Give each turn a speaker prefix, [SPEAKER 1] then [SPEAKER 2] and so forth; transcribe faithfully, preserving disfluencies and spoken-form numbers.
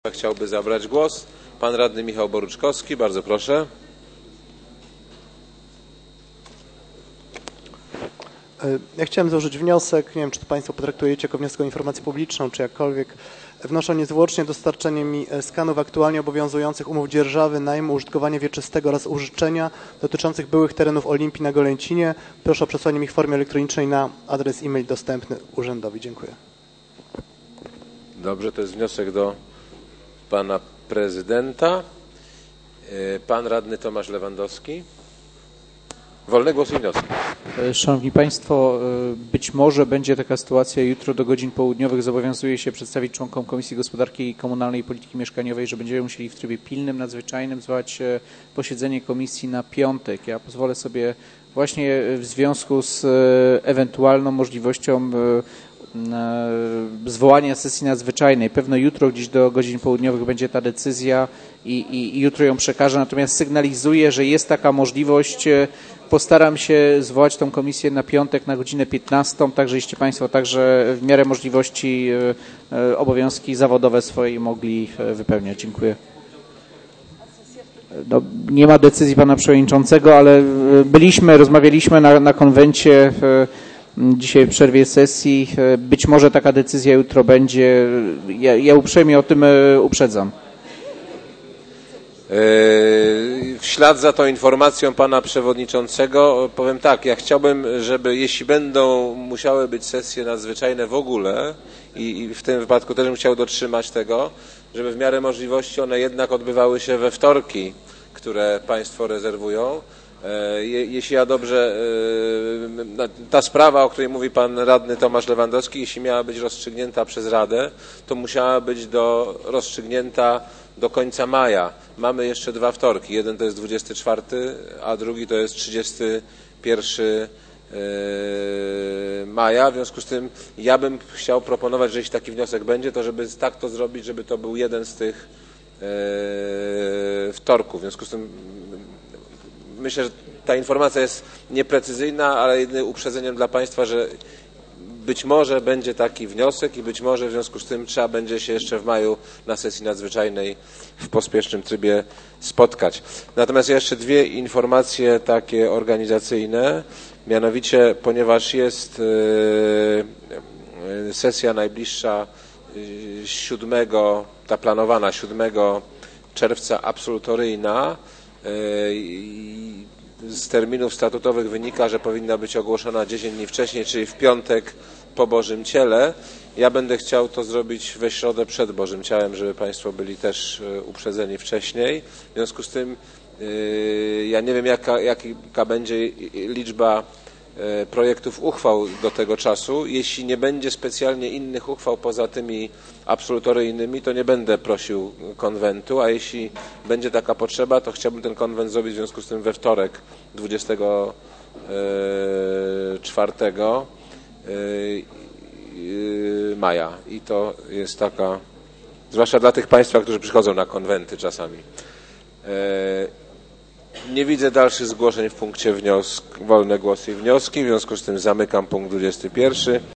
[SPEAKER 1] Chciałby zabrać głos pan radny Michał Boruczkowski. Bardzo proszę.
[SPEAKER 2] Ja chciałem złożyć wniosek, nie wiem, czy to Państwo potraktujecie jako wniosek o informację publiczną, czy jakkolwiek. Wnoszę niezwłocznie dostarczenie mi skanów aktualnie obowiązujących umów dzierżawy, najmu, użytkowania wieczystego oraz użyczenia dotyczących byłych terenów Olimpii na Golęcinie. Proszę o przesłanie mi w formie elektronicznej na adres e-mail dostępny urzędowi. Dziękuję.
[SPEAKER 1] Dobrze, to jest wniosek do pana prezydenta. Pan radny Tomasz Lewandowski. Wolny głos i wniosek.
[SPEAKER 3] Szanowni Państwo, być może będzie taka sytuacja jutro do godzin południowych. Zobowiązuję się przedstawić członkom Komisji Gospodarki Komunalnej i Polityki Mieszkaniowej, że będziemy musieli w trybie pilnym, nadzwyczajnym zwołać posiedzenie komisji na piątek. Ja pozwolę sobie właśnie w związku z ewentualną możliwością zwołania sesji nadzwyczajnej. Pewno jutro gdzieś do godzin południowych będzie ta decyzja i, i, i jutro ją przekażę, natomiast sygnalizuję, że jest taka możliwość. Postaram się zwołać tą komisję na piątek na godzinę piętnastą, tak żebyście Państwo także w miarę możliwości obowiązki zawodowe swoje mogli wypełniać. Dziękuję. No, nie ma decyzji Pana Przewodniczącego, ale byliśmy, rozmawialiśmy na, na konwencie dzisiaj w przerwie sesji. Być może taka decyzja jutro będzie. Ja, ja uprzejmie o tym uprzedzam.
[SPEAKER 1] W ślad za tą informacją pana przewodniczącego powiem tak, ja chciałbym, żeby jeśli będą musiały być sesje nadzwyczajne w ogóle i, i w tym wypadku też bym chciał dotrzymać tego, żeby w miarę możliwości one jednak odbywały się we wtorki, które państwo rezerwują. Jeśli ja dobrze, ta sprawa, o której mówi pan radny Tomasz Lewandowski, jeśli miała być rozstrzygnięta przez Radę, to musiała być do, rozstrzygnięta do końca maja. Mamy jeszcze dwa wtorki. Jeden to jest dwudziesty czwarty, a drugi to jest trzydziesty pierwszy maja. W związku z tym ja bym chciał proponować, że jeśli taki wniosek będzie, to żeby tak to zrobić, żeby to był jeden z tych wtorków. W związku z tym myślę, że ta informacja jest nieprecyzyjna, ale jedynym uprzedzeniem dla Państwa, że być może będzie taki wniosek i być może w związku z tym trzeba będzie się jeszcze w maju na sesji nadzwyczajnej w pospiesznym trybie spotkać. Natomiast jeszcze dwie informacje takie organizacyjne, mianowicie ponieważ jest sesja najbliższa siódmego, ta planowana siódmego czerwca absolutoryjna, z terminów statutowych wynika, że powinna być ogłoszona dziesięć dni wcześniej, czyli w piątek po Bożym Ciele. Ja będę chciał to zrobić we środę przed Bożym Ciałem, żeby Państwo byli też uprzedzeni wcześniej. W związku z tym ja nie wiem, jaka, jaka będzie liczba projektów uchwał do tego czasu. Jeśli nie będzie specjalnie innych uchwał poza tymi absolutoryjnymi, to nie będę prosił konwentu, a jeśli będzie taka potrzeba, to chciałbym ten konwent zrobić w związku z tym we wtorek dwudziestego czwartego maja. I to jest taka, zwłaszcza dla tych Państwa, którzy przychodzą na konwenty czasami. Nie widzę dalszych zgłoszeń w punkcie wniosku, wolne głosy i wnioski, w związku z tym zamykam punkt dwudziesty pierwszy.